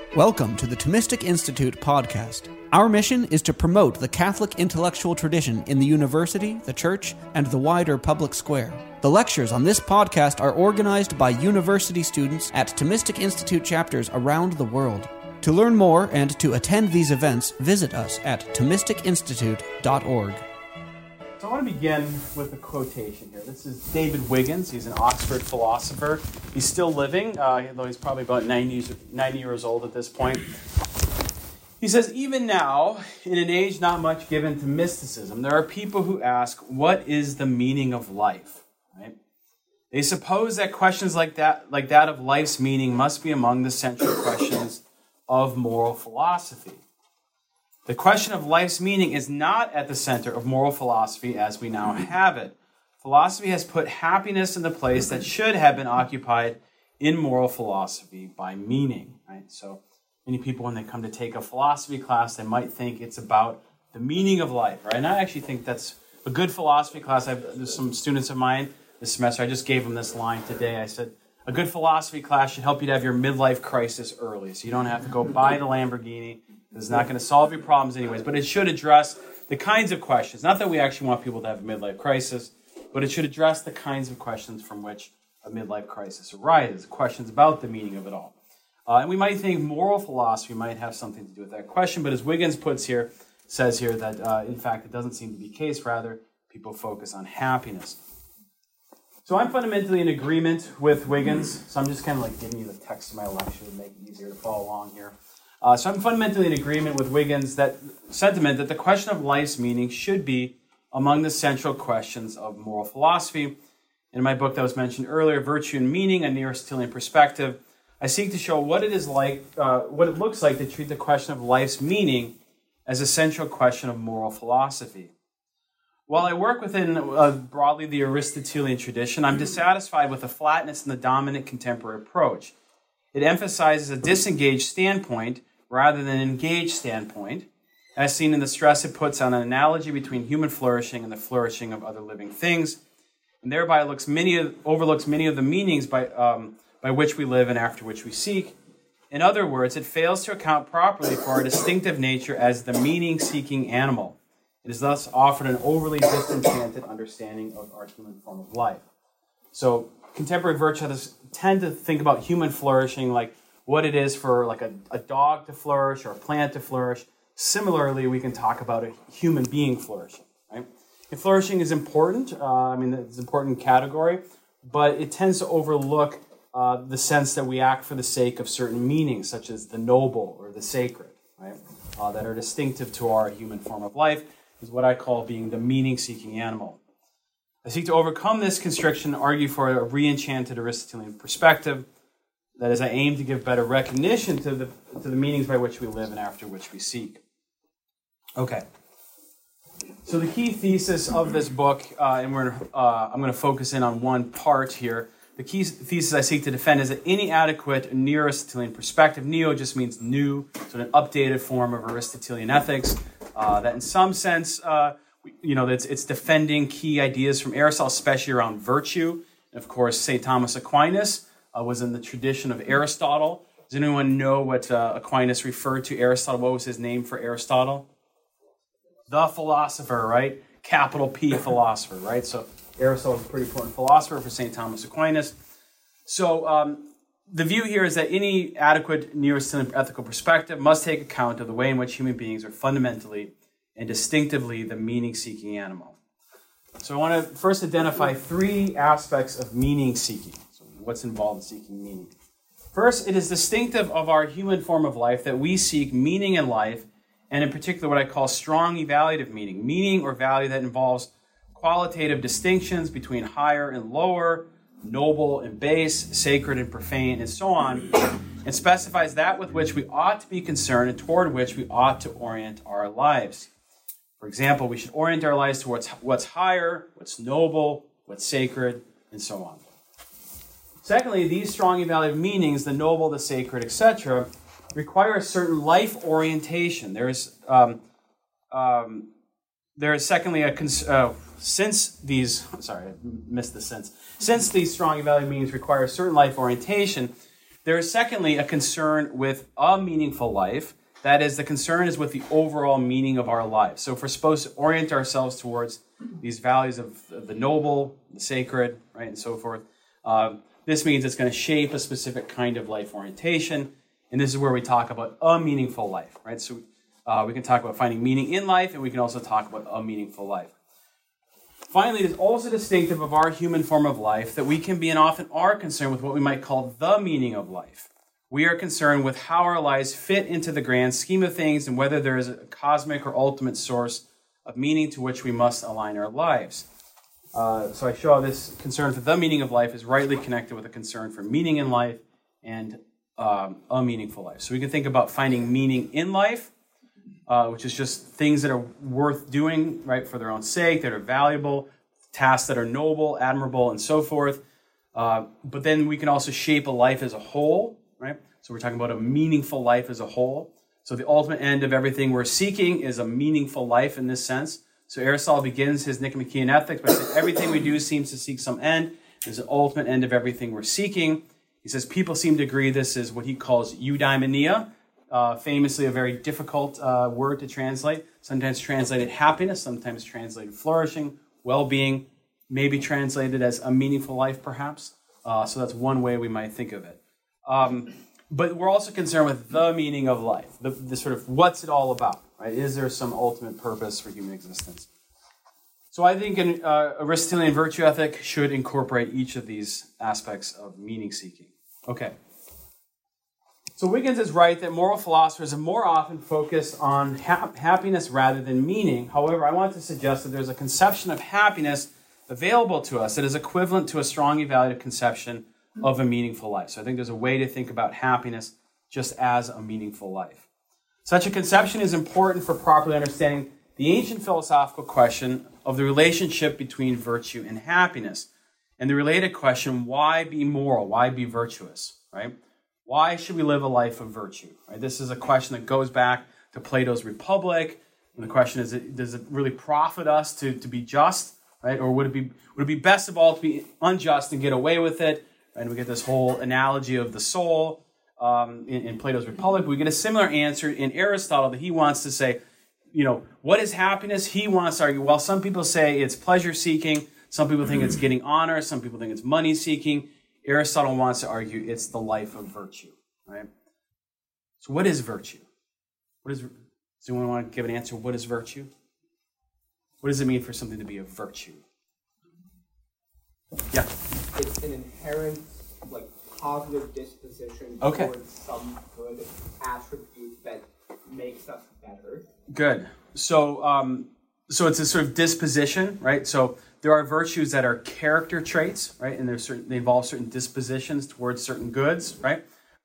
Welcome to the Thomistic Institute podcast. Our mission is to promote the Catholic intellectual tradition in the university, the church, and the wider public square. The lectures on this podcast are organized by university students at Thomistic Institute chapters around the world. To learn more and to attend these events, visit us at ThomisticInstitute.org. So I want to begin with a quotation here. This is David Wiggins. He's an Oxford philosopher. He's still living, although he's probably about 90 years old at this point. He says, even now, in an age not much given to mysticism, there are people who ask, what is the meaning of life? Right? They suppose that questions like that of life's meaning must be among the central questions of moral philosophy. The question of life's meaning is not at the center of moral philosophy as we now have it. Philosophy has put happiness in the place that should have been occupied in moral philosophy by meaning. Right? So many people, when they come to take a philosophy class, they might think it's about the meaning of life. Right? And I actually think that's a good philosophy class. There's some students of mine this semester. I just gave them this line today. I said, a good philosophy class should help you to have your midlife crisis early, so you don't have to go buy the Lamborghini. It's not going to solve your problems anyways, but it should address the kinds of questions. Not that we actually want people to have a midlife crisis, but it should address the kinds of questions from which a midlife crisis arises, questions about the meaning of it all. And we might think moral philosophy might have something to do with that question, but as Wiggins says here that in fact it doesn't seem to be the case. Rather, people focus on happiness. So I'm fundamentally in agreement with Wiggins. So I'm just kind of like giving you the text of my lecture to make it easier to follow along here. So I'm fundamentally in agreement with Wiggins' that sentiment that the question of life's meaning should be among the central questions of moral philosophy. In my book that was mentioned earlier, Virtue and Meaning, a Neo-Aristotelian Perspective, I seek to show what it looks like to treat the question of life's meaning as a central question of moral philosophy. While I work within broadly the Aristotelian tradition, I'm dissatisfied with the flatness in the dominant contemporary approach. It emphasizes a disengaged standpoint rather than an engaged standpoint, as seen in the stress it puts on an analogy between human flourishing and the flourishing of other living things, and thereby overlooks many of the meanings by which we live and after which we seek. In other words, it fails to account properly for our distinctive nature as the meaning-seeking animal. It is thus offered an overly disenchanted understanding of our human form of life. So contemporary virtuists tend to think about human flourishing like what it is for like a dog to flourish or a plant to flourish. Similarly, we can talk about a human being flourishing. Right? And flourishing is important. It's an important category, but it tends to overlook the sense that we act for the sake of certain meanings, such as the noble or the sacred, right? That are distinctive to our human form of life, is what I call being the meaning-seeking animal. I seek to overcome this constriction and argue for a re-enchanted Aristotelian perspective. That is, I aim to give better recognition to the meanings by which we live and after which we seek. Okay. So the key thesis of this book, and I'm going to focus in on one part here. The key thesis I seek to defend is that any adequate Neo-Aristotelian perspective, neo just means new, so an updated form of Aristotelian ethics, that in some sense, it's defending key ideas from Aristotle, especially around virtue. And of course, St. Thomas Aquinas was in the tradition of Aristotle. Does anyone know what Aquinas referred to Aristotle? What was his name for Aristotle? The philosopher, right? Capital P philosopher, right? So Aristotle was a pretty important philosopher for St. Thomas Aquinas. So the view here is that any adequate Neo-Aristotelian ethical perspective must take account of the way in which human beings are fundamentally and distinctively the meaning-seeking animal. So I want to first identify three aspects of meaning-seeking. So what's involved in seeking meaning? First, it is distinctive of our human form of life that we seek meaning in life, and in particular what I call strong evaluative meaning or value that involves qualitative distinctions between higher and lower, noble and base, sacred and profane, and so on, and specifies that with which we ought to be concerned and toward which we ought to orient our lives. For example, we should orient our lives towards what's higher, what's noble, what's sacred, and so on. Secondly, these strong evaluative meanings, the noble, the sacred, etc., require a certain life orientation. There is secondly since these strong evaluative meanings require a certain life orientation, There is, secondly, a concern with a meaningful life. That is, the concern is with the overall meaning of our lives. So if we're supposed to orient ourselves towards these values of the noble, the sacred, right, and so forth, this means it's going to shape a specific kind of life orientation. And this is where we talk about a meaningful life, right? So we can talk about finding meaning in life, and we can also talk about a meaningful life. Finally, it is also distinctive of our human form of life that we can be and often are concerned with what we might call the meaning of life. We are concerned with how our lives fit into the grand scheme of things and whether there is a cosmic or ultimate source of meaning to which we must align our lives. So I show how this concern for the meaning of life is rightly connected with a concern for meaning in life and a meaningful life. So we can think about finding meaning in life, which is just things that are worth doing, right, for their own sake, that are valuable, tasks that are noble, admirable, and so forth. But then we can also shape a life as a whole, right? So we're talking about a meaningful life as a whole. So the ultimate end of everything we're seeking is a meaningful life in this sense. So Aristotle begins his Nicomachean Ethics by saying everything we do seems to seek some end. There's an ultimate end of everything we're seeking. He says people seem to agree this is what he calls eudaimonia, famously a very difficult word to translate. Sometimes translated happiness, sometimes translated flourishing, well-being, maybe translated as a meaningful life perhaps. So that's one way we might think of it. But we're also concerned with the meaning of life, the sort of what's it all about, right? Is there some ultimate purpose for human existence? So I think an Aristotelian virtue ethic should incorporate each of these aspects of meaning seeking. Okay. So Wiggins is right that moral philosophers are more often focused on happiness rather than meaning. However, I want to suggest that there's a conception of happiness available to us that is equivalent to a strongly valued conception of a meaningful life. So I think there's a way to think about happiness just as a meaningful life. Such a conception is important for properly understanding the ancient philosophical question of the relationship between virtue and happiness, and the related question, why be moral? Why be virtuous? Right? Why should we live a life of virtue? Right? This is a question that goes back to Plato's Republic. And the question is, does it really profit us to be just? Right? Or would it be best of all to be unjust and get away with it? And we get this whole analogy of the soul in Plato's Republic. We get a similar answer in Aristotle that he wants to say, what is happiness? He wants to argue, well, some people say it's pleasure-seeking. Some people think it's getting honor. Some people think it's money-seeking. Aristotle wants to argue it's the life of virtue, right? So what is virtue? Does anyone want to give an answer? What is virtue? What does it mean for something to be a virtue? Yeah. It's an inherent, positive disposition Okay. towards some good attribute that makes us better. Good. So it's a sort of disposition, right? So there are virtues that are character traits, right? And they involve certain dispositions towards certain goods, right?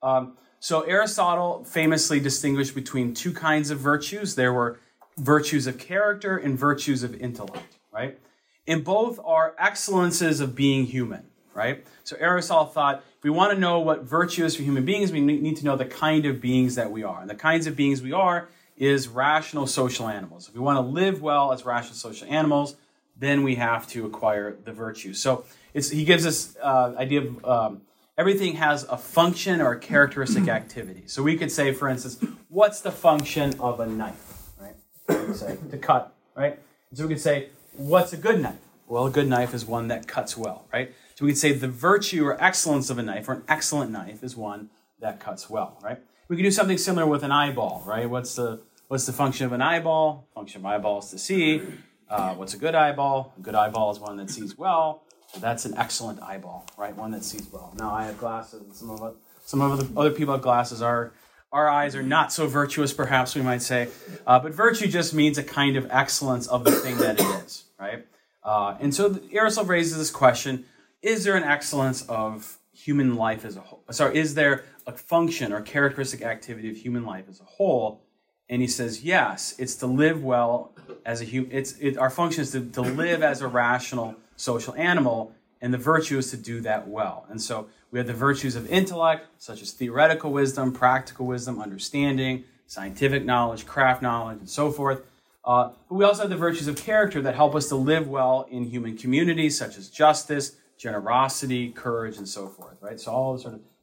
So Aristotle famously distinguished between two kinds of virtues. There were virtues of character and virtues of intellect, right? And both are excellences of being human, right? So Aristotle thought, if we want to know what virtue is for human beings, we need to know the kind of beings that we are. And the kinds of beings we are is rational social animals. If we want to live well as rational social animals, then we have to acquire the virtue. So he gives this idea of everything has a function or a characteristic activity. So we could say, for instance, what's the function of a knife, right? We could say, to cut, right? So we could say, what's a good knife? Well, a good knife is one that cuts well, right? So we could say the virtue or excellence of a knife, or an excellent knife, is one that cuts well, right? We could do something similar with an eyeball, right? What's the function of an eyeball? Function of eyeball is to see. What's a good eyeball? A good eyeball is one that sees well. So that's an excellent eyeball, right? One that sees well. Now, I have glasses, and some of the other people have glasses. Our eyes are not so virtuous, perhaps we might say. But virtue just means a kind of excellence of the thing that it is, right? And so Aristotle raises this question, is there an excellence of human life as a whole? Sorry, is there a function or characteristic activity of human life as a whole? And he says, yes, it's to live well as a human. Our function is to live as a rational social animal, and the virtue is to do that well. And so we have the virtues of intellect, such as theoretical wisdom, practical wisdom, understanding, scientific knowledge, craft knowledge, and so forth. But we also have the virtues of character that help us to live well in human communities, such as justice, generosity, courage, and so forth, right? So all the sort of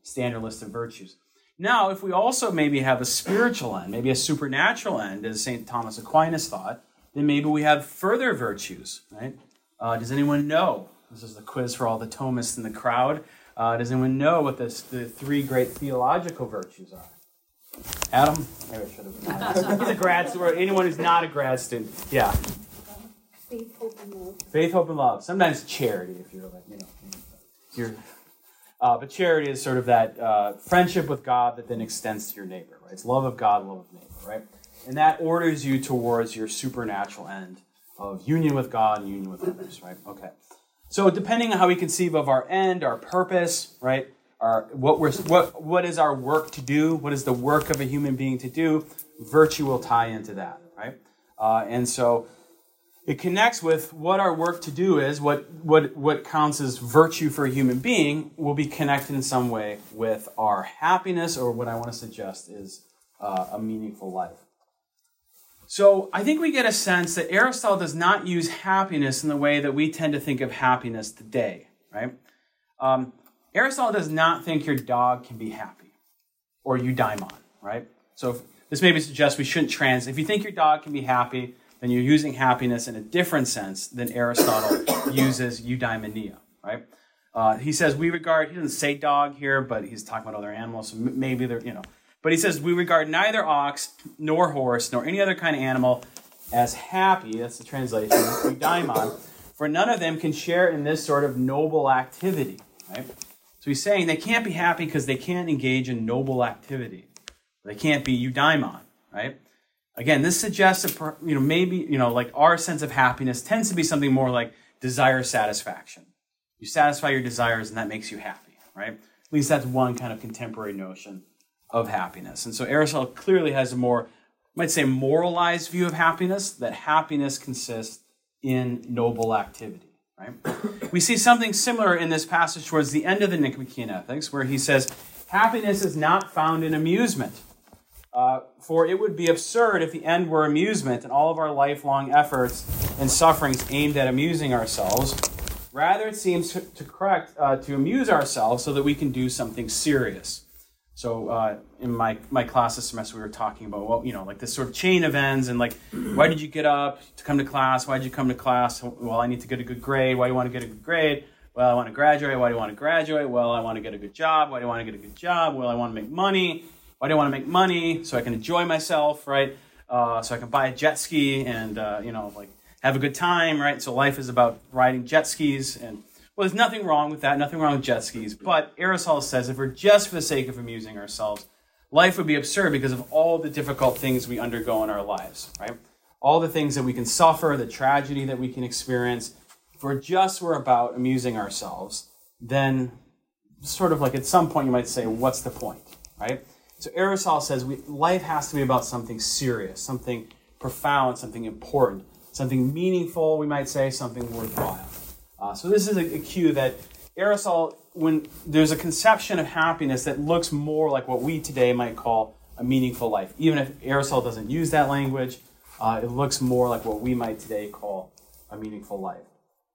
standard list of virtues. Now, if we also maybe have a spiritual end, maybe a supernatural end, as St. Thomas Aquinas thought, then maybe we have further virtues, right? Does anyone know? This is the quiz for all the Thomists in the crowd. Does anyone know what the three great theological virtues are? Adam? Maybe I should have. He's a grad student. Anyone who's not a grad student. Yeah. Faith, hope, and love. Faith, hope, and love. Sometimes charity, if you're like, but charity is sort of that friendship with God that then extends to your neighbor, right? It's love of God, love of neighbor, right? And that orders you towards your supernatural end of union with God and union with others, right? Okay. So depending on how we conceive of our end, our purpose, right? What is our work to do? What is the work of a human being to do? Virtue will tie into that, right? And so it connects with what our work to do is, what counts as virtue for a human being will be connected in some way with our happiness, or what I want to suggest is a meaningful life. So I think we get a sense that Aristotle does not use happiness in the way that we tend to think of happiness today, right? Aristotle does not think your dog can be happy or eudaimon, right? So this maybe suggests we shouldn't if you think your dog can be happy, then you're using happiness in a different sense than Aristotle uses eudaimonia, right? He says he doesn't say dog here, but he's talking about other animals, so maybe they're, But he says, we regard neither ox, nor horse, nor any other kind of animal as happy, that's the translation, eudaimon, for none of them can share in this sort of noble activity, right? So he's saying they can't be happy because they can't engage in noble activity. They can't be eudaimon, right? Again, this suggests that, like our sense of happiness tends to be something more like desire satisfaction. You satisfy your desires and that makes you happy, right? At least that's one kind of contemporary notion of happiness. And so Aristotle clearly has a more, might say, moralized view of happiness, that happiness consists in noble activity, right? We see something similar in this passage towards the end of the Nicomachean Ethics, where he says, happiness is not found in amusement. For it would be absurd if the end were amusement and all of our lifelong efforts and sufferings aimed at amusing ourselves. Rather, it seems correct to amuse ourselves so that we can do something serious. So in my class this semester, we were talking about, like this sort of chain of ends and like, why did you get up to come to class? Why did you come to class? Well, I need to get a good grade. Why do you want to get a good grade? Well, I want to graduate. Why do you want to graduate? Well, I want to get a good job. Why do you want to get a good job? Well, I want to make money. Why do I want to make money? So I can enjoy myself, right? So I can buy a jet ski and, have a good time, right? So life is about riding jet skis. And, well, there's nothing wrong with that, nothing wrong with jet skis. But Aristotle says if we're just for the sake of amusing ourselves, life would be absurd because of all the difficult things we undergo in our lives, right? All the things that we can suffer, the tragedy that we can experience. If we're about amusing ourselves, then sort of like at some point you might say, what's the point, right? So Aristotle says life has to be about something serious, something profound, something important, something meaningful, we might say, something worthwhile. So this is a cue that Aristotle, when there's a conception of happiness that looks more like what we today might call a meaningful life. Even if Aristotle doesn't use that language, it looks more like what we might today call a meaningful life.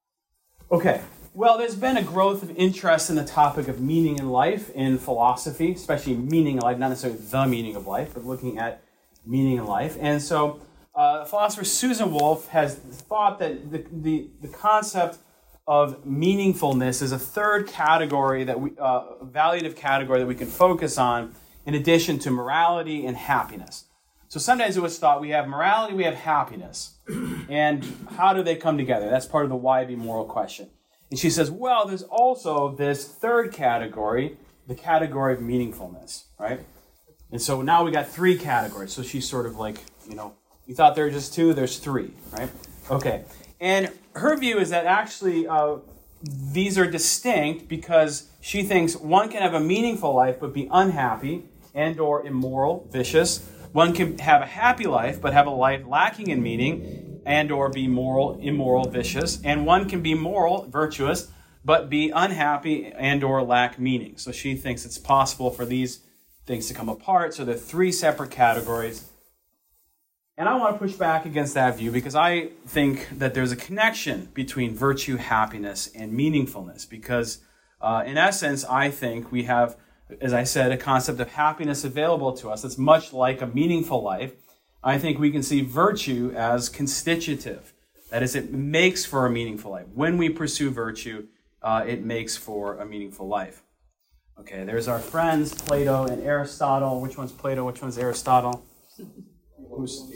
Okay. Well, there's been a growth of interest in the topic of meaning in life in philosophy, especially meaning in life, not necessarily the meaning of life, but looking at meaning in life. And so philosopher Susan Wolf has thought that the concept of meaningfulness is a third category, evaluative category that we can focus on in addition to morality and happiness. So sometimes it was thought we have morality, we have happiness. And how do they come together? That's part of the why be moral question. And she says, well, there's also this third category, the category of meaningfulness, right? And so now we got three categories. So she's sort of like, you thought there were just two, there's three, right? Okay. And her view is that actually these are distinct because she thinks one can have a meaningful life but be unhappy and or immoral, vicious. One can have a happy life but have a life lacking in meaning and or be moral, immoral, vicious. And one can be moral, virtuous, but be unhappy and or lack meaning. So she thinks it's possible for these things to come apart. So there are three separate categories. And I want to push back against that view because I think that there's a connection between virtue, happiness, and meaningfulness. Because in essence, I think we have as I said, a concept of happiness available to us that's much like a meaningful life, I think we can see virtue as constitutive. That is, it makes for a meaningful life. When we pursue virtue, it makes for a meaningful life. Okay, there's our friends, Plato and Aristotle. Which one's Plato? Which one's Aristotle? Who's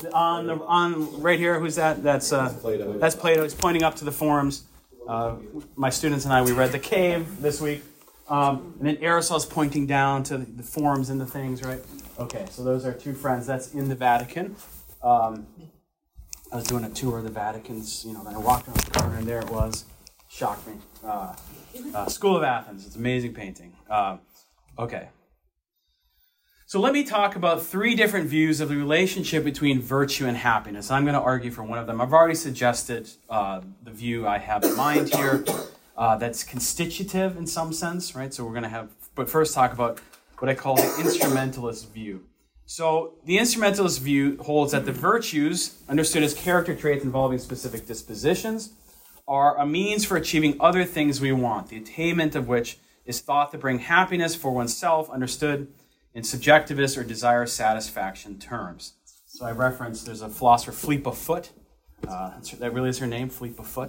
on right here? Who's that? That's Plato. That's Plato. He's pointing up to the forums. My students and I, we read The Cave this week. And then Aristotle's pointing down to the forums and the things, right? Okay, so those are two friends. That's in the Vatican. I was doing a tour of the Vatican's, then I walked around the corner and there it was. Shocked me. School of Athens. It's an amazing painting. Okay. So let me talk about three different views of the relationship between virtue and happiness. I'm going to argue for one of them. I've already suggested the view I have in mind here. That's constitutive in some sense, right? So we're going to but first talk about what I call the instrumentalist view. So the instrumentalist view holds that the virtues, understood as character traits involving specific dispositions, are a means for achieving other things we want, the attainment of which is thought to bring happiness for oneself, understood in subjectivist or desire satisfaction terms. So I referenced, there's a philosopher, Philippa Foot. That really is her name, Philippa Foot.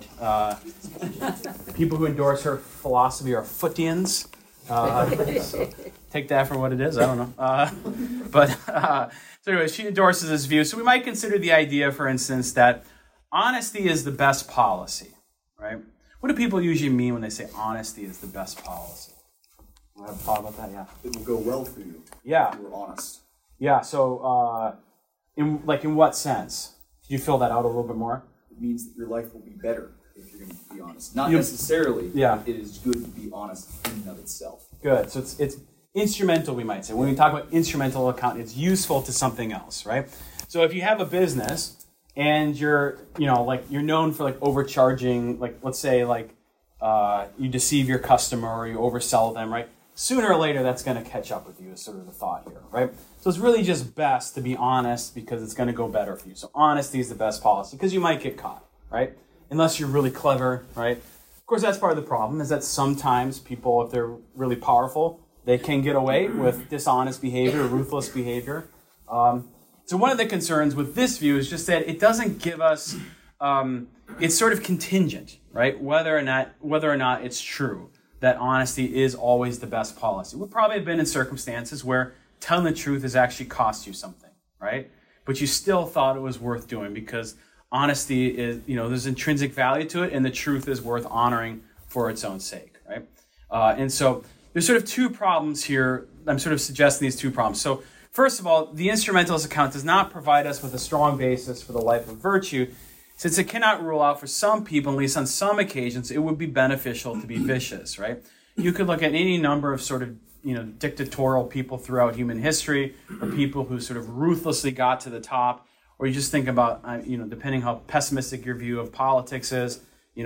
People who endorse her philosophy are Footians. So take that for what it is. I don't know. So anyway, she endorses this view. So we might consider the idea, for instance, that honesty is the best policy, right? What do people usually mean when they say honesty is the best policy? You have a thought about that? Yeah. It will go well for you. Yeah. If you were honest. Yeah. So, in what sense? Could you fill that out a little bit more? It means that your life will be better if you're going to be honest. Not necessarily. Yeah. It is good to be honest in and of itself. Good. So it's instrumental, we might say. When we talk about instrumental account, it's useful to something else, right? So if you have a business and you're known for overcharging, let's say you deceive your customer or you oversell them, right? Sooner or later, that's going to catch up with you is sort of the thought here, right? So it's really just best to be honest because it's going to go better for you. So honesty is the best policy because you might get caught, right? Unless you're really clever, right? Of course, that's part of the problem is that sometimes people, if they're really powerful, they can get away with dishonest behavior, ruthless behavior. So one of the concerns with this view is just that it doesn't give us, it's sort of contingent, right? Whether or not it's true that honesty is always the best policy. We've probably been in circumstances where telling the truth has actually cost you something, right? But you still thought it was worth doing because honesty is, there's intrinsic value to it and the truth is worth honoring for its own sake, right? And so there's sort of two problems here. I'm sort of suggesting these two problems. So first of all, the instrumentalist account does not provide us with a strong basis for the life of virtue, since it cannot rule out for some people, at least on some occasions, it would be beneficial to be vicious, right? You could look at any number of sort of, dictatorial people throughout human history, or people who sort of ruthlessly got to the top, or you just think about, depending how pessimistic your view of politics is,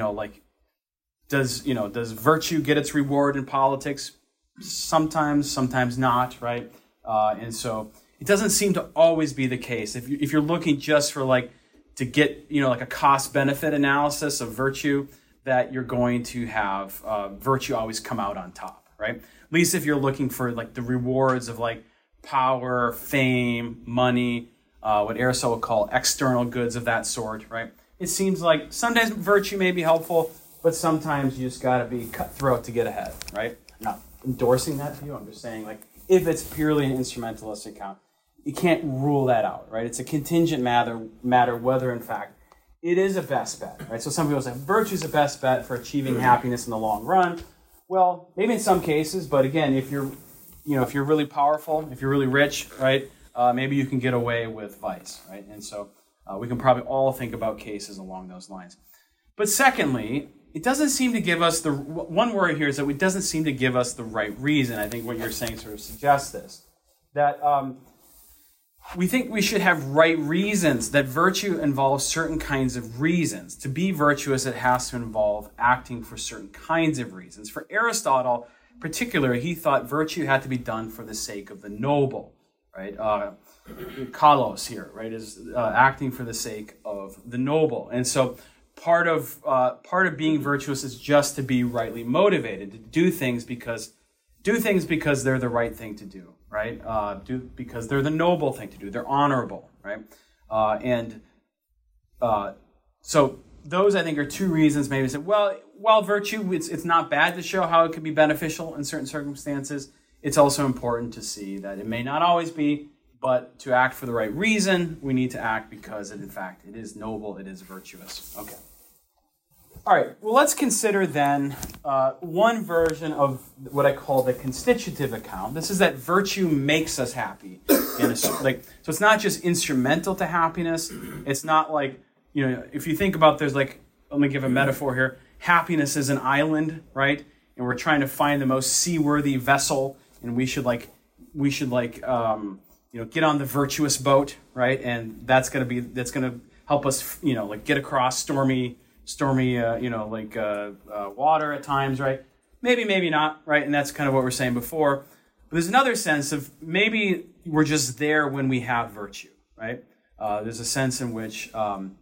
does virtue get its reward in politics? Sometimes not, right? And so it doesn't seem to always be the case. If you're looking just for to get, a cost-benefit analysis of virtue, that you're going to have virtue always come out on top, right? At least if you're looking for, the rewards of, power, fame, money, what Aristotle would call external goods of that sort, right? It seems like sometimes virtue may be helpful, but sometimes you just got to be cutthroat to get ahead, right? I'm not endorsing that view. I'm just saying, if it's purely an instrumentalist account, you can't rule that out, right? It's a contingent matter whether, in fact, it is a best bet, right? So some people say virtue is a best bet for achieving happiness in the long run. Well, maybe in some cases, but again, if you're really powerful, if you're really rich, right, maybe you can get away with vice, right? And so we can probably all think about cases along those lines. But secondly, it doesn't seem to give us one worry here is that it doesn't seem to give us the right reason. I think what you're saying sort of suggests this, that we think we should have right reasons, that virtue involves certain kinds of reasons. To be virtuous, it has to involve acting for certain kinds of reasons. For Aristotle, particularly, he thought virtue had to be done for the sake of the noble, right? Kalos here, right, is acting for the sake of the noble. And so part of being virtuous is just to be rightly motivated, to do things because do things because they're the right thing to do, right? Because they're the noble thing to do. They're honorable, right? So those, I think, are two reasons maybe to say, while virtue, it's not bad to show how it could be beneficial in certain circumstances, it's also important to see that it may not always be, but to act for the right reason, we need to act because, in fact, it is noble, it is virtuous. Okay. All right, well, let's consider then one version of what I call the constitutive account. This is that virtue makes us happy. So it's not just instrumental to happiness. It's not like, if you think about, let me give a metaphor here. Happiness is an island, right? And we're trying to find the most seaworthy vessel, and we should get on the virtuous boat, right? And that's going to help us, get across stormy, water at times, right? Maybe not, right? And that's kind of what we're saying before. But there's another sense of maybe we're just there when we have virtue, right? There's a sense in which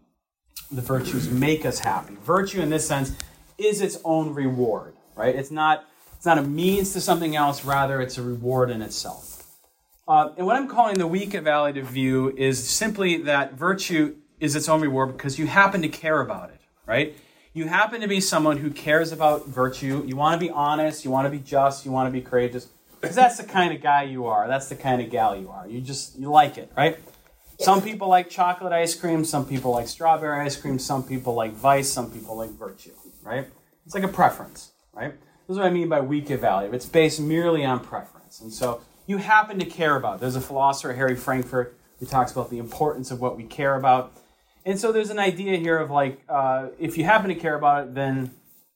the virtues make us happy. Virtue, in this sense, is its own reward, right? It's not a means to something else. Rather, it's a reward in itself. And what I'm calling the weak evaluative view is simply that virtue is its own reward because you happen to care about it, right? You happen to be someone who cares about virtue. You want to be honest. You want to be just. You want to be courageous. Because that's the kind of guy you are. That's the kind of gal you are. You like it, right? Some people like chocolate ice cream. Some people like strawberry ice cream. Some people like vice. Some people like virtue, right? It's like a preference, right? This is what I mean by weak evaluative. It's based merely on preference. And so you happen to care about it. There's a philosopher, Harry Frankfurt, who talks about the importance of what we care about. And so there's an idea here of if you happen to care about it, then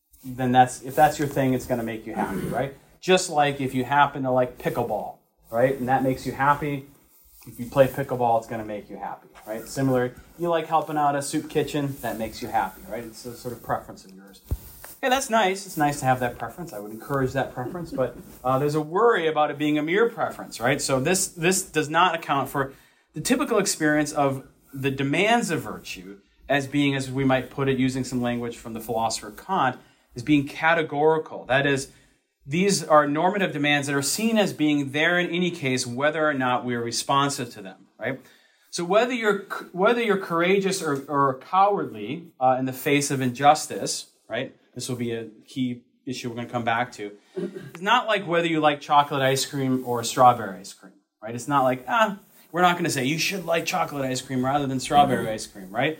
if that's your thing, it's going to make you happy, right? Just like if you happen to like pickleball, right? And that makes you happy. If you play pickleball, it's going to make you happy, right? Similar, you like helping out a soup kitchen, that makes you happy, right? It's a sort of preference of yours. Yeah, that's nice. It's nice to have that preference. I would encourage that preference, but there's a worry about it being a mere preference, right? So this does not account for the typical experience of the demands of virtue as being, as we might put it, using some language from the philosopher Kant, as being categorical. That is, these are normative demands that are seen as being there in any case, whether or not we are responsive to them, right? So whether you're courageous or cowardly in the face of injustice, right? This will be a key issue we're going to come back to. It's not like whether you like chocolate ice cream or strawberry ice cream, right? It's not like, we're not going to say you should like chocolate ice cream rather than strawberry ice cream, right?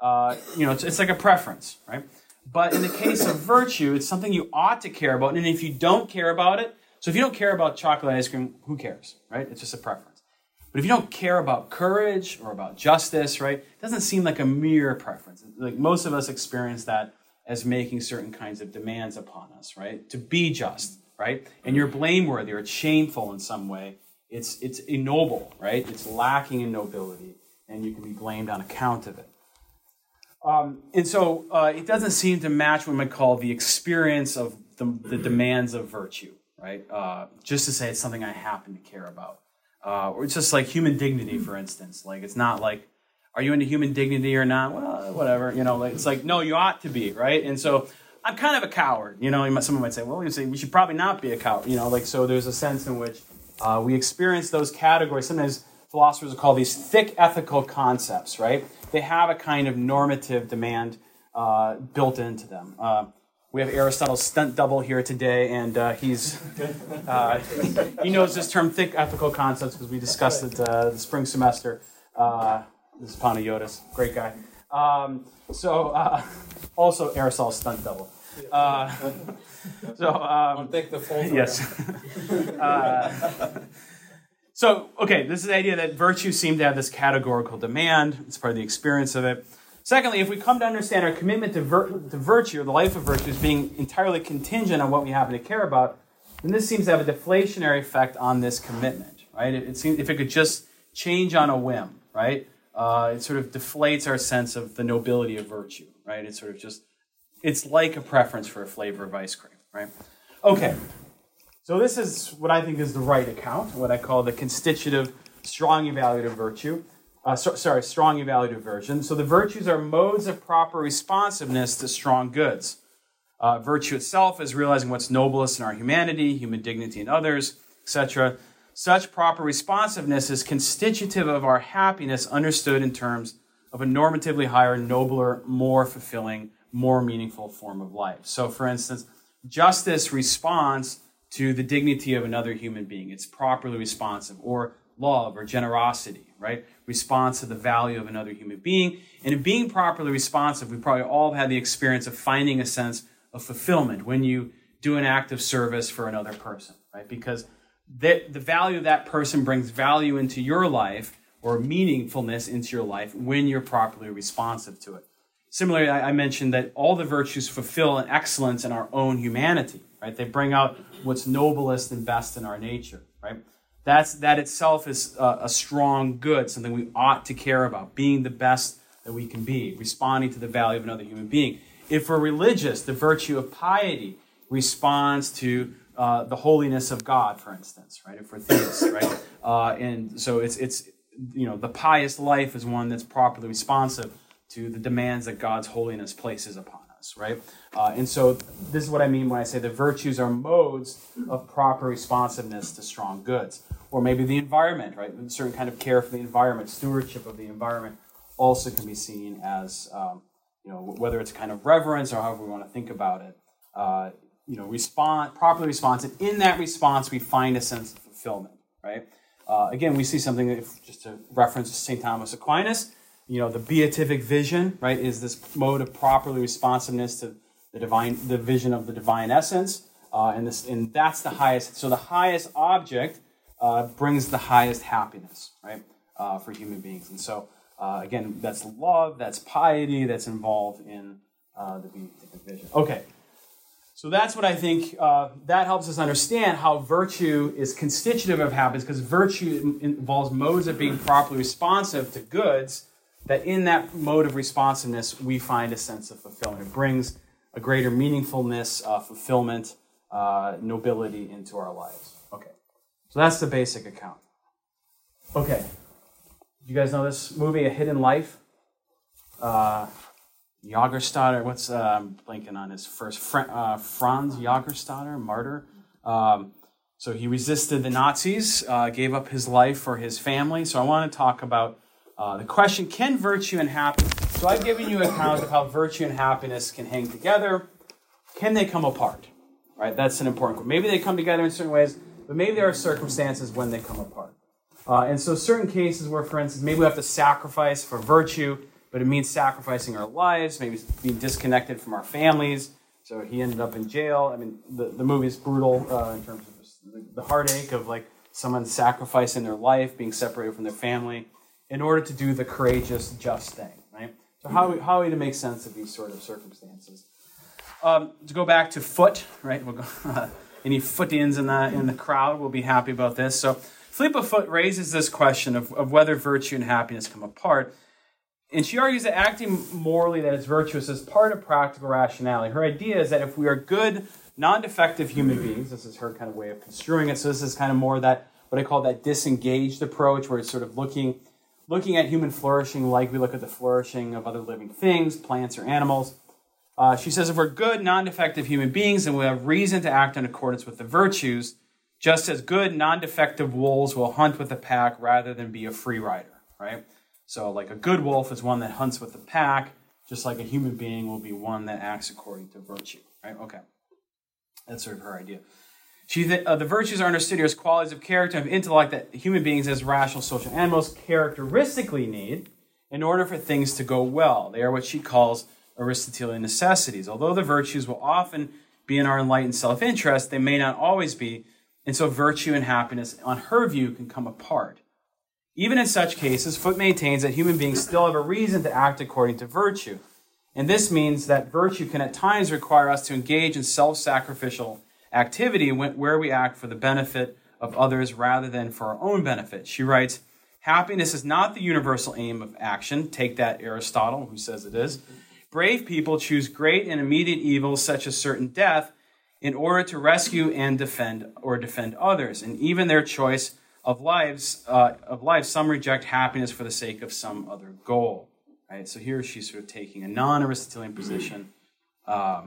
It's like a preference, right? But in the case of virtue, it's something you ought to care about. And if you don't care about it, so if you don't care about chocolate ice cream, who cares, right? It's just a preference. But if you don't care about courage or about justice, right, it doesn't seem like a mere preference. Like most of us experience that as making certain kinds of demands upon us, right? To be just, right? And you're blameworthy or it's shameful in some way. It's ignoble, right? It's lacking in nobility, and you can be blamed on account of it. And so it doesn't seem to match what we might call the experience of the demands of virtue, right? Just to say it's something I happen to care about. Or it's just like human dignity, for instance. Like, it's not like, are you into human dignity or not? Well, whatever. It's like, no, you ought to be, right? And so I'm kind of a coward. Someone might say, well, you say we should probably not be a coward. So there's a sense in which we experience those categories. Sometimes philosophers will call these thick ethical concepts, right? They have a kind of normative demand built into them. We have Aristotle's stunt double here today, and he knows this term, thick ethical concepts, because we discussed it the spring semester. This is Panagiotis, great guy. Also Aristotle's stunt double. Take the full. Yes. This is the idea that virtues seem to have this categorical demand. It's part of the experience of it. Secondly, if we come to understand our commitment to virtue, or the life of virtue, as being entirely contingent on what we happen to care about, then this seems to have a deflationary effect on this commitment, right? It seems if it could just change on a whim, right? It sort of deflates our sense of the nobility of virtue, right? It's like a preference for a flavor of ice cream, right? Okay. So this is what I think is the right account, what I call the constitutive strong evaluative virtue. Strong evaluative version. So the virtues are modes of proper responsiveness to strong goods. Virtue itself is realizing what's noblest in our humanity, human dignity in others, etc. Such proper responsiveness is constitutive of our happiness, understood in terms of a normatively higher, nobler, more fulfilling, more meaningful form of life. So, for instance, justice responds to the dignity of another human being. It's properly responsive. Or love or generosity, right? Response to the value of another human being. And in being properly responsive, we probably all have had the experience of finding a sense of fulfillment when you do an act of service for another person, right? Because the value of that person brings value into your life or meaningfulness into your life when you're properly responsive to it. Similarly, I mentioned that all the virtues fulfill an excellence in our own humanity, right? They bring out what's noblest and best in our nature, right? That itself is a strong good, something we ought to care about, being the best that we can be, responding to the value of another human being. If we're religious, the virtue of piety responds to the holiness of God, for instance, right? If we're theists, right? And so it's the pious life is one that's properly responsive to the demands that God's holiness places upon us, right? And so this is what I mean when I say the virtues are modes of proper responsiveness to strong goods. Or maybe the environment, right? A certain kind of care for the environment, stewardship of the environment also can be seen as, whether it's a kind of reverence or however we want to think about it, properly responsive. In that response, we find a sense of fulfillment, right? Again, we see something, just to reference St. Thomas Aquinas, the beatific vision, right, is this mode of properly responsiveness to the vision of the divine essence, and that's the highest. So the highest object brings the highest happiness, right, for human beings. And so, again, that's love, that's piety, that's involved in the beatific vision. Okay, so that's what I think, that helps us understand how virtue is constitutive of happiness, because virtue involves modes of being properly responsive to goods, that in that mode of responsiveness, we find a sense of fulfillment. It brings a greater meaningfulness, fulfillment, nobility into our lives. Okay, so that's the basic account. Okay, you guys know this movie, A Hidden Life? Jagerstatter, I'm blanking on his first, Franz Jagerstatter, martyr. So he resisted the Nazis, gave up his life for his family. So I want to talk about the question, can virtue and happiness... So I've given you an account of how virtue and happiness can hang together. Can they come apart? Right, that's an important question. Maybe they come together in certain ways, but maybe there are circumstances when they come apart. And so certain cases where, for instance, maybe we have to sacrifice for virtue, but it means sacrificing our lives, maybe being disconnected from our families. So he ended up in jail. I mean, the movie is brutal in terms of the heartache of like someone sacrificing their life, being separated from their family in order to do the courageous, just thing, right? So how are we to make sense of these sort of circumstances? To go back to Foot, right? We'll go, any Footians in the crowd will be happy about this. So Philippa Foot raises this question of whether virtue and happiness come apart. And she argues that acting morally that is virtuous is part of practical rationality. Her idea is that if we are good, non-defective human beings, this is her kind of way of construing it, so this is kind of more that, what I call that disengaged approach, where it's sort of looking at human flourishing like we look at the flourishing of other living things, plants or animals. She says if we're good, non-defective human beings, then we have reason to act in accordance with the virtues, just as good, non-defective wolves will hunt with the pack rather than be a free rider, right? So like a good wolf is one that hunts with the pack, just like a human being will be one that acts according to virtue, right? Okay, that's sort of her idea. The virtues are understood here as qualities of character and of intellect that human beings as rational social animals characteristically need in order for things to go well. They are what she calls Aristotelian necessities. Although the virtues will often be in our enlightened self-interest, they may not always be, and so virtue and happiness, on her view, can come apart. Even in such cases, Foot maintains that human beings still have a reason to act according to virtue. And this means that virtue can at times require us to engage in self-sacrificial activity where we act for the benefit of others rather than for our own benefit. She writes, happiness is not the universal aim of action. Take that Aristotle, who says it is. Brave people choose great and immediate evils such as certain death in order to rescue and defend others. And even their choice of lives, some reject happiness for the sake of some other goal. Right? So here she's sort of taking a non-Aristotelian position.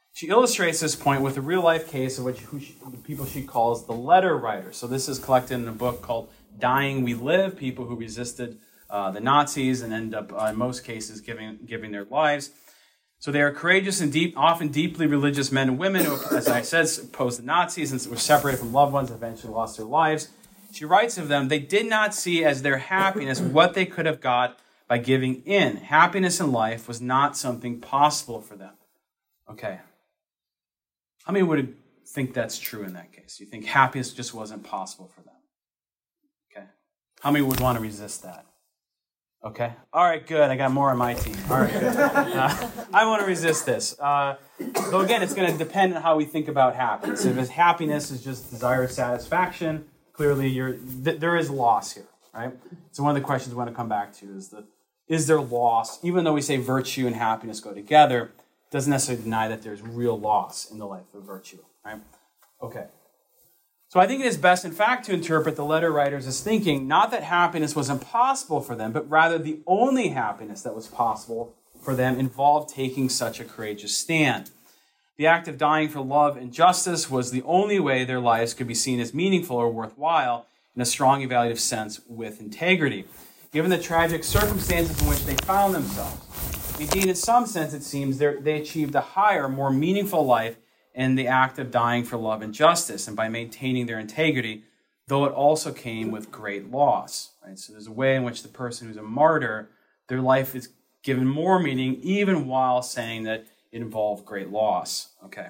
She illustrates this point with a real-life case of the people she calls the letter writers. So this is collected in a book called Dying We Live, people who resisted the Nazis and end up, in most cases, giving their lives. So they are courageous and often deeply religious men and women who, as I said, opposed the Nazis and were separated from loved ones and eventually lost their lives. She writes of them, they did not see as their happiness what they could have got by giving in. Happiness in life was not something possible for them. Okay. How many would think that's true in that case? You think happiness just wasn't possible for them? Okay. How many would want to resist that? Okay. All right, good. I got more on my team. All right, good. I want to resist this. Though again, it's going to depend on how we think about happiness. If happiness is just desire of satisfaction, clearly there is loss here, right? So one of the questions we want to come back to is there loss? Even though we say virtue and happiness go together, doesn't necessarily deny that there's real loss in the life of virtue, right? Okay. So I think it is best, in fact, to interpret the letter writers as thinking not that happiness was impossible for them, but rather the only happiness that was possible for them involved taking such a courageous stand. The act of dying for love and justice was the only way their lives could be seen as meaningful or worthwhile in a strong evaluative sense with integrity, given the tragic circumstances in which they found themselves. Indeed, in some sense, it seems they achieved a higher, more meaningful life in the act of dying for love and justice and by maintaining their integrity, though it also came with great loss. Right? So there's a way in which the person who's a martyr, their life is given more meaning, even while saying that it involved great loss. Okay.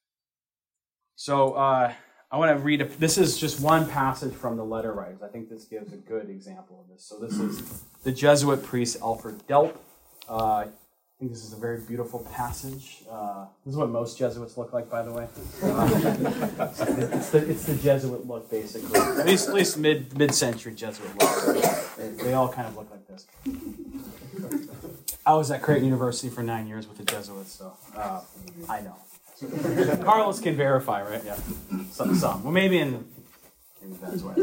So I want to read, this is just one passage from the letter writers. I think this gives a good example of this. So this is the Jesuit priest Alfred Delp. I think this is a very beautiful passage. This is what most Jesuits look like, by the way. It's the Jesuit look, basically. At least mid-century Jesuit look. They all kind of look like this. I was at Creighton University for 9 years with the Jesuits, so I know. Carlos can verify, right? Yeah, some. Well, maybe in Venezuela.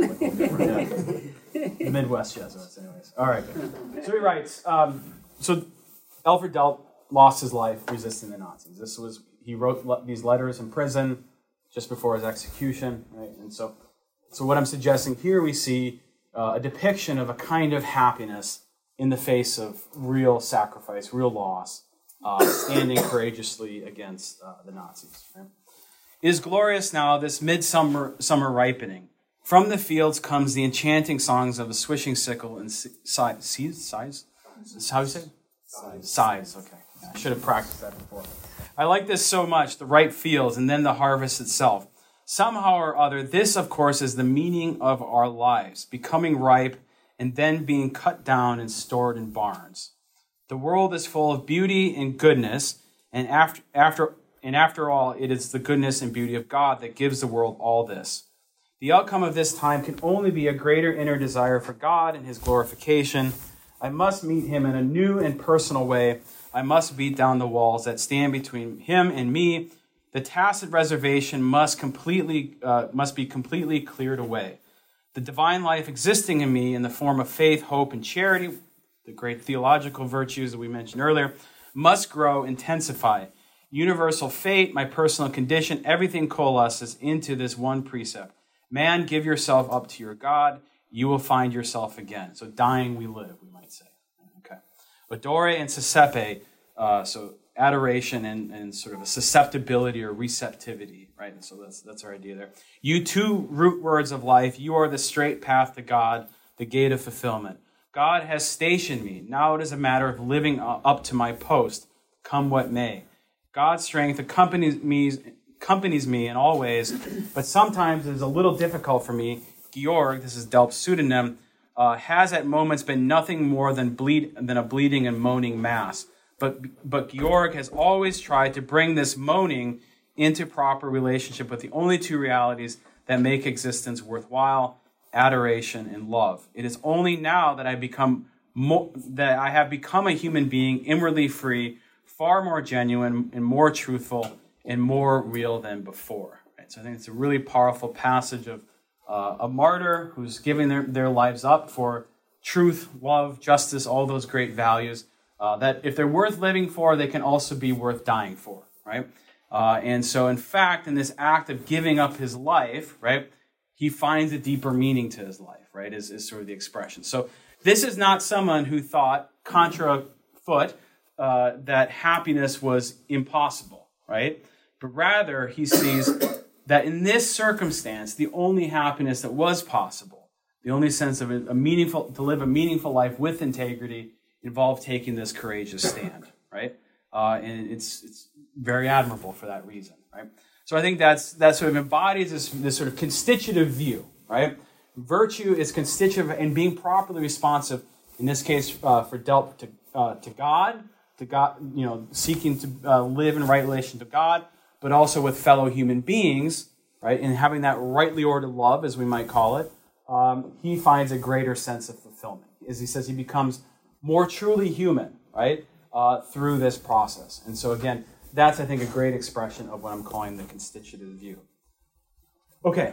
Yeah. The Midwest Jesuits, anyways. All right. So he writes. So Alfred Delp lost his life resisting the Nazis. He wrote these letters in prison just before his execution, right? And so what I'm suggesting here, we see a depiction of a kind of happiness in the face of real sacrifice, real loss, standing courageously against the Nazis. Right? It is glorious now, this midsummer ripening. From the fields comes the enchanting songs of a swishing sickle and sighs. How do you say it? Sighs, okay. Yeah, I should have practiced that before. I like this so much, the ripe fields and then the harvest itself. Somehow or other, this, of course, is the meaning of our lives, becoming ripe and then being cut down and stored in barns. The world is full of beauty and goodness, and after all, it is the goodness and beauty of God that gives the world all this. The outcome of this time can only be a greater inner desire for God and his glorification. I must meet him in a new and personal way. I must beat down the walls that stand between him and me. The tacit reservation must be completely cleared away. The divine life existing in me in the form of faith, hope, and charity, the great theological virtues that we mentioned earlier, must grow, intensify. Universal fate, my personal condition, everything coalesces into this one precept. Man, give yourself up to your God. You will find yourself again. So dying we live, we might say. Okay. Odore and suscepe, so adoration and sort of a susceptibility or receptivity, right? And so that's our idea there. You two root words of life, you are the straight path to God, the gate of fulfillment. God has stationed me. Now it is a matter of living up to my post, come what may. God's strength accompanies me in all ways, but sometimes it is a little difficult for me. Georg, this is Delp's pseudonym, has at moments been nothing more than a bleeding and moaning mass. But Georg has always tried to bring this moaning into proper relationship with the only two realities that make existence worthwhile, adoration and love. It is only now that I have become a human being inwardly free, far more genuine and more truthful and more real than before. Right? So I think it's a really powerful passage of a martyr who's giving their lives up for truth, love, justice, all those great values that if they're worth living for, they can also be worth dying for, right? And so, in fact, in this act of giving up his life, right, he finds a deeper meaning to his life, right, is sort of the expression. So this is not someone who thought, contra foot, that happiness was impossible, right? But rather, he sees that in this circumstance, the only happiness that was possible, the only sense of to live a meaningful life with integrity, involved taking this courageous stand, right? And it's very admirable for that reason, right? So I think that sort of embodies this sort of constitutive view, right? Virtue is constitutive and being properly responsive, in this case, to God, seeking to live in right relation to God, but also with fellow human beings, right? And having that rightly ordered love, as we might call it, he finds a greater sense of fulfillment. As he says, he becomes more truly human, right? Through this process. And so again, that's, I think, a great expression of what I'm calling the constitutive view. Okay.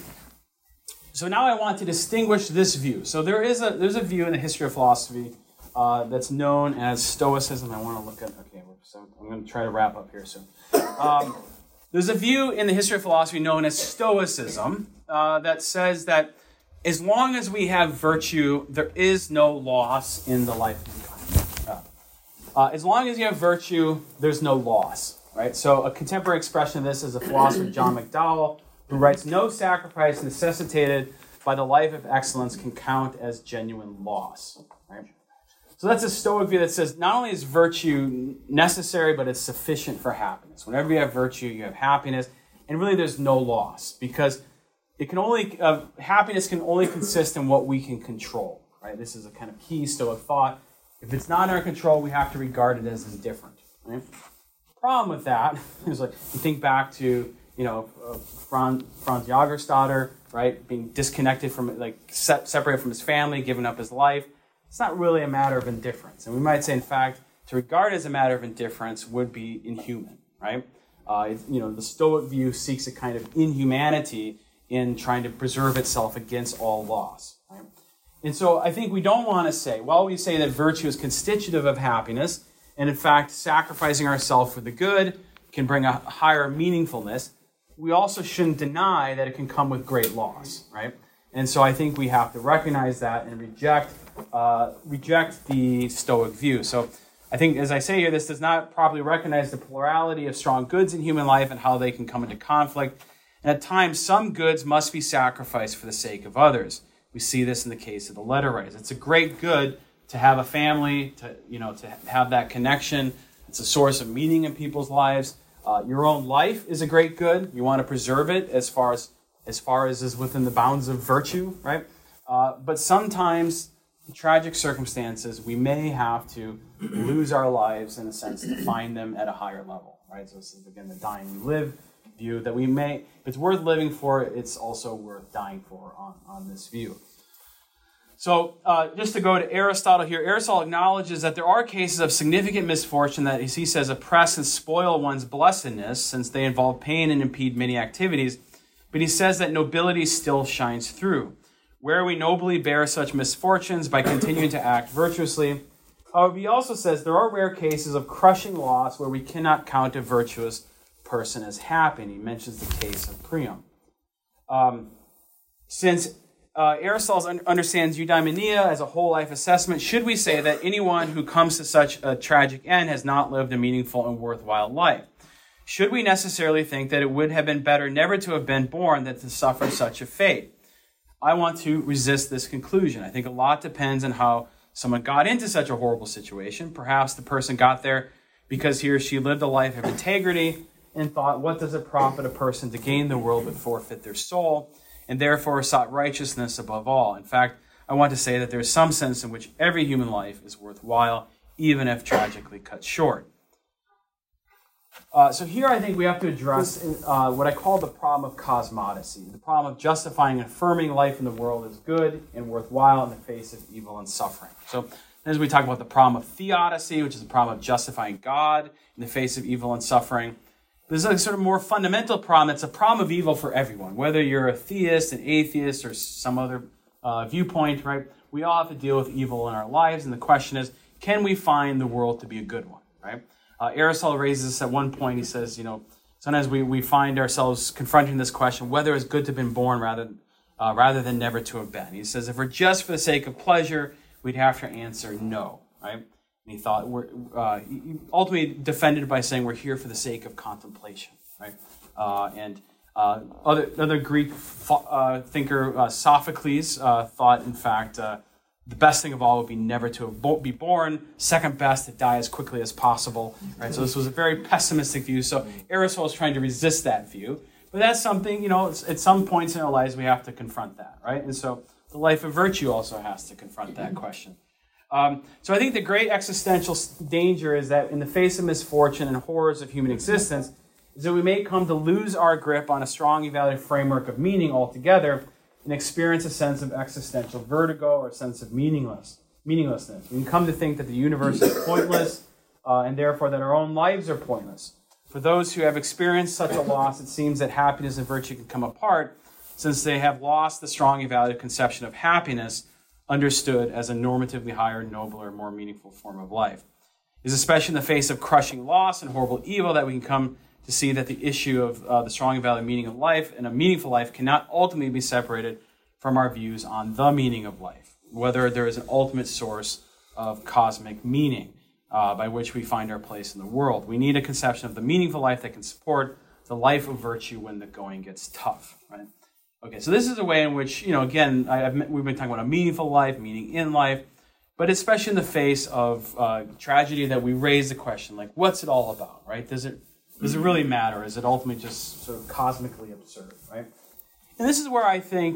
So now I want to distinguish this view. So there's a view in the history of philosophy that's known as Stoicism. I want to look at, so I'm going to try to wrap up here soon. There's a view in the history of philosophy known as Stoicism that says that as long as we have virtue, there is no loss in the life of mankind. As long as you have virtue, there's no loss, right? So a contemporary expression of this is a philosopher, John McDowell, who writes, "No sacrifice necessitated by the life of excellence can count as genuine loss." Right? So that's a Stoic view that says not only is virtue necessary, but it's sufficient for happiness. Whenever you have virtue, you have happiness, and really there's no loss, because happiness can only consist in what we can control. Right? This is a kind of key Stoic thought. If it's not in our control, we have to regard it as indifferent. Right? The problem with that is, like, you think back to Franz Jagerstatter, right, being disconnected from, separated from his family, giving up his life. It's not really a matter of indifference. And we might say, in fact, to regard it as a matter of indifference would be inhuman, right? The Stoic view seeks a kind of inhumanity in trying to preserve itself against all loss, right? And so I think we don't want to say, we say that virtue is constitutive of happiness, and in fact, sacrificing ourselves for the good can bring a higher meaningfulness. We also shouldn't deny that it can come with great loss, right? And so I think we have to recognize that and reject the Stoic view. So I think, as I say here, this does not properly recognize the plurality of strong goods in human life and how they can come into conflict. And at times, some goods must be sacrificed for the sake of others. We see this in the case of the letter writers. It's a great good to have a family, to have that connection. It's a source of meaning in people's lives. Your own life is a great good. You want to preserve it as far as is within the bounds of virtue, right? But sometimes, in tragic circumstances, we may have to lose our lives, in a sense, to find them at a higher level, right? So this is, again, the dying we live view that we may, if it's worth living for, it's also worth dying for on this view. So just to go to Aristotle here, Aristotle acknowledges that there are cases of significant misfortune that, as he says, oppress and spoil one's blessedness, since they involve pain and impede many activities. But he says that nobility still shines through, where we nobly bear such misfortunes by continuing to act virtuously. However, he also says there are rare cases of crushing loss where we cannot count a virtuous person as happy. And he mentions the case of Priam. Since Aristotle understands eudaimonia as a whole life assessment, should we say that anyone who comes to such a tragic end has not lived a meaningful and worthwhile life? Should we necessarily think that it would have been better never to have been born than to suffer such a fate? I want to resist this conclusion. I think a lot depends on how someone got into such a horrible situation. Perhaps the person got there because he or she lived a life of integrity and thought, what does it profit a person to gain the world but forfeit their soul? And therefore sought righteousness above all. In fact, I want to say that there is some sense in which every human life is worthwhile, even if tragically cut short. So here I think we have to address what I call the problem of cosmodicy, the problem of justifying and affirming life in the world as good and worthwhile in the face of evil and suffering. So as we talk about the problem of theodicy, which is the problem of justifying God in the face of evil and suffering, there's a sort of more fundamental problem. It's a problem of evil for everyone, whether you're a theist, an atheist, or some other viewpoint, right? We all have to deal with evil in our lives, and the question is, can we find the world to be a good one, right? Aristotle raises this at one point. He says, sometimes we find ourselves confronting this question, whether it's good to have been born rather than never to have been. He says, if we're just for the sake of pleasure, we'd have to answer no, right? And he thought he ultimately defended by saying we're here for the sake of contemplation, right? Other Greek thinker, Sophocles, thought, in fact, the best thing of all would be never to be born. Second best, to die as quickly as possible. Right? So this was a very pessimistic view. So Aristotle is trying to resist that view. But that's something, at some points in our lives we have to confront that, right? And so the life of virtue also has to confront that question. So I think the great existential danger is that in the face of misfortune and horrors of human existence, is that we may come to lose our grip on a strong evaluative framework of meaning altogether and experience a sense of existential vertigo or a sense of meaninglessness. We can come to think that the universe is pointless and therefore that our own lives are pointless. For those who have experienced such a loss, it seems that happiness and virtue can come apart since they have lost the strong evaluative conception of happiness understood as a normatively higher, nobler, more meaningful form of life. It is especially in the face of crushing loss and horrible evil that we can come to see that the issue of the strong evaluative meaning of life and a meaningful life cannot ultimately be separated from our views on the meaning of life, whether there is an ultimate source of cosmic meaning by which we find our place in the world. We need a conception of the meaningful life that can support the life of virtue when the going gets tough, right? Okay, so this is a way in which, again, we've been talking about a meaningful life, meaning in life, but especially in the face of tragedy that we raise the question, like, what's it all about, right? Does it really matter? Is it ultimately just sort of cosmically absurd, right? And this is where I think,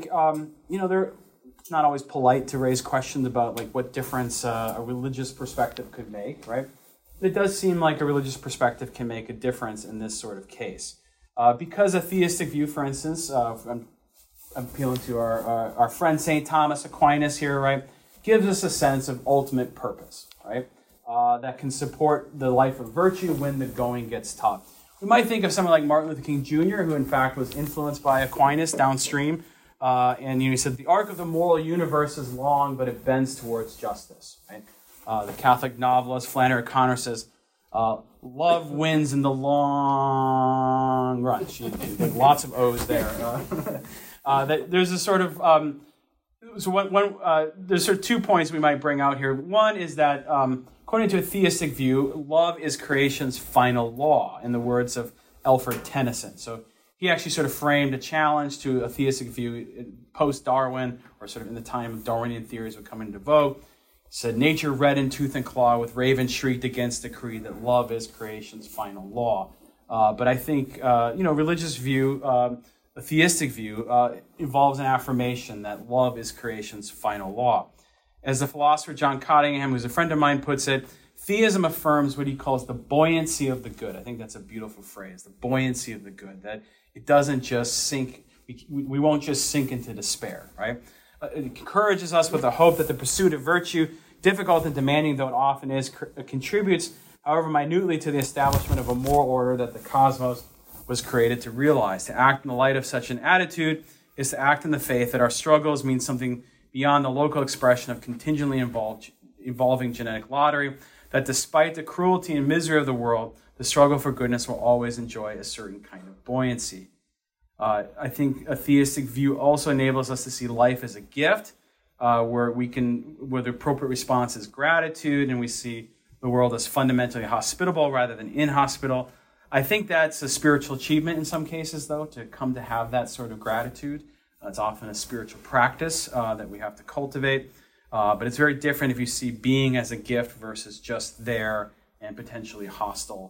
it's not always polite to raise questions about like what difference a religious perspective could make, right? But it does seem like a religious perspective can make a difference in this sort of case. Because a theistic view, for instance, I'm appealing to our friend St. Thomas Aquinas here, right, gives us a sense of ultimate purpose, right? That can support the life of virtue when the going gets tough. We might think of someone like Martin Luther King Jr., who in fact was influenced by Aquinas downstream. And he said, the arc of the moral universe is long, but it bends towards justice. Right? The Catholic novelist Flannery O'Connor says, love wins in the long run. She like lots of O's there. There's a sort of... there's sort of 2 points we might bring out here. One is that, according to a theistic view, love is creation's final law, in the words of Alfred Tennyson. So he actually sort of framed a challenge to a theistic view post-Darwin, or sort of in the time Darwinian theories would come into vogue. He said, nature red in tooth and claw with raven shrieked against the creed that love is creation's final law. But I think, religious view, a theistic view, involves an affirmation that love is creation's final law. As the philosopher John Cottingham, who's a friend of mine, puts it, theism affirms what he calls the buoyancy of the good. I think that's a beautiful phrase, the buoyancy of the good, that it doesn't just sink, we won't just sink into despair, right? It encourages us with the hope that the pursuit of virtue, difficult and demanding though it often is, contributes, however minutely, to the establishment of a moral order that the cosmos was created to realize. To act in the light of such an attitude is to act in the faith that our struggles mean something beyond the local expression of contingently involving genetic lottery, that despite the cruelty and misery of the world, the struggle for goodness will always enjoy a certain kind of buoyancy. I think a theistic view also enables us to see life as a gift, where the appropriate response is gratitude, and we see the world as fundamentally hospitable rather than inhospitable. I think that's a spiritual achievement in some cases, though, to come to have that sort of gratitude. It's often a spiritual practice that we have to cultivate. But it's very different if you see being as a gift versus just there and potentially hostile.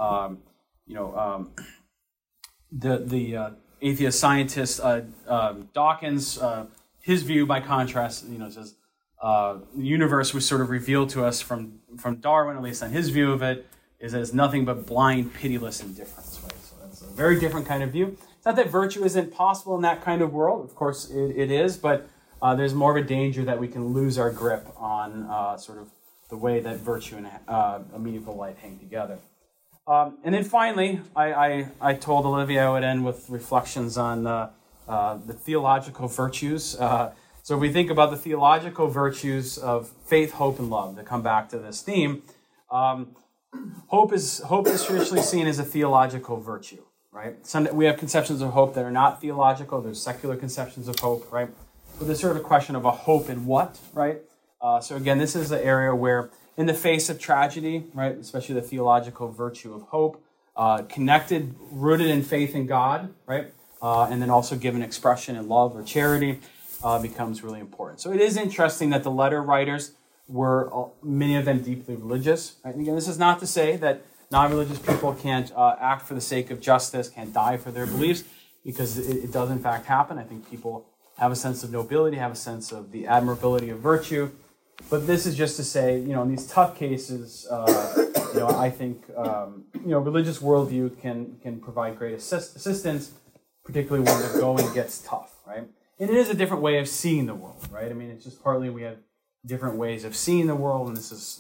The atheist scientist Dawkins, his view, by contrast, says the universe was sort of revealed to us from Darwin, at least on his view of it, is as nothing but blind, pitiless indifference. Right? So that's a very different kind of view. It's not that virtue isn't possible in that kind of world. Of course, it is, but there's more of a danger that we can lose our grip on sort of the way that virtue and a meaningful life hang together. And then finally, I told Olivia I would end with reflections on the theological virtues. So if we think about the theological virtues of faith, hope, and love, to come back to this theme, hope is traditionally seen as a theological virtue, right? We have conceptions of hope that are not theological. There's secular conceptions of hope, right? But there's sort of a question of a hope in what, right? So again, this is an area where in the face of tragedy, right, especially the theological virtue of hope, connected, rooted in faith in God, right, and then also given expression in love or charity becomes really important. So it is interesting that the letter writers were, many of them, deeply religious. Right? And again, this is not to say that non-religious people can't act for the sake of justice, can't die for their beliefs, because it does in fact happen. I think people have a sense of nobility, have a sense of the admirability of virtue. But this is just to say, in these tough cases, I think, religious worldview can provide great assistance, particularly when the going gets tough, right? And it is a different way of seeing the world, right? I mean, it's just partly we have different ways of seeing the world, and this is,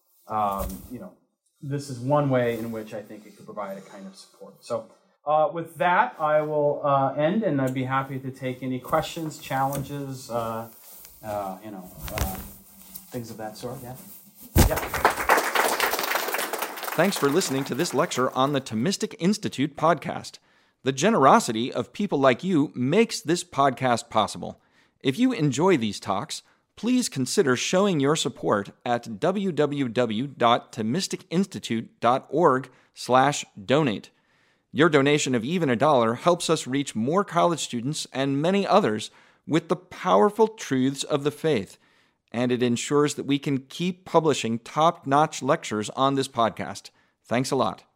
this is one way in which I think it could provide a kind of support. So with that, I will end, and I'd be happy to take any questions, challenges, things of that sort. Yeah. Thanks for listening to this lecture on the Thomistic Institute podcast. The generosity of people like you makes this podcast possible. If you enjoy these talks, please consider showing your support at www.thomisticinstitute.org/donate. Your donation of even $1 helps us reach more college students and many others with the powerful truths of the faith, and it ensures that we can keep publishing top-notch lectures on this podcast. Thanks a lot.